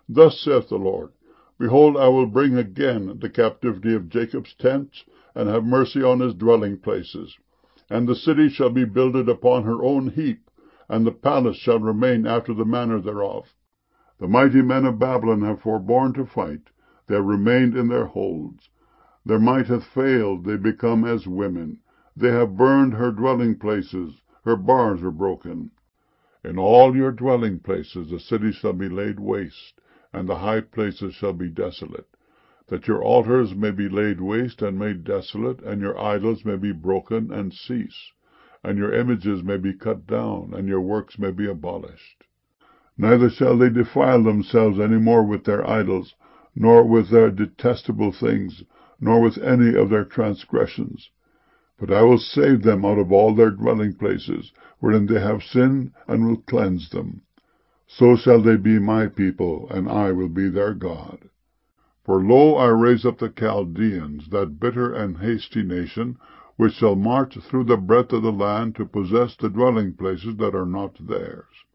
Thus saith the Lord, Behold, I will bring again the captivity of Jacob's tents, and have mercy on his dwelling places. And the city shall be builded upon her own heap, and the palace shall remain after the manner thereof. The mighty men of Babylon have forborne to fight, they have remained in their holds. Their might hath failed, they become as women. They have burned her dwelling places, her bars are broken. In all your dwelling places the city shall be laid waste, and the high places shall be desolate, that your altars may be laid waste and made desolate, and your idols may be broken and cease, and your images may be cut down, and your works may be abolished. Neither shall they defile themselves any more with their idols, nor with their detestable things, nor with any of their transgressions. But I will save them out of all their dwelling places, wherein they have sinned, and will cleanse them. So shall they be my people, and I will be their God. For lo, I raise up the Chaldeans, that bitter and hasty nation, which shall march through the breadth of the land to possess the dwelling places that are not theirs.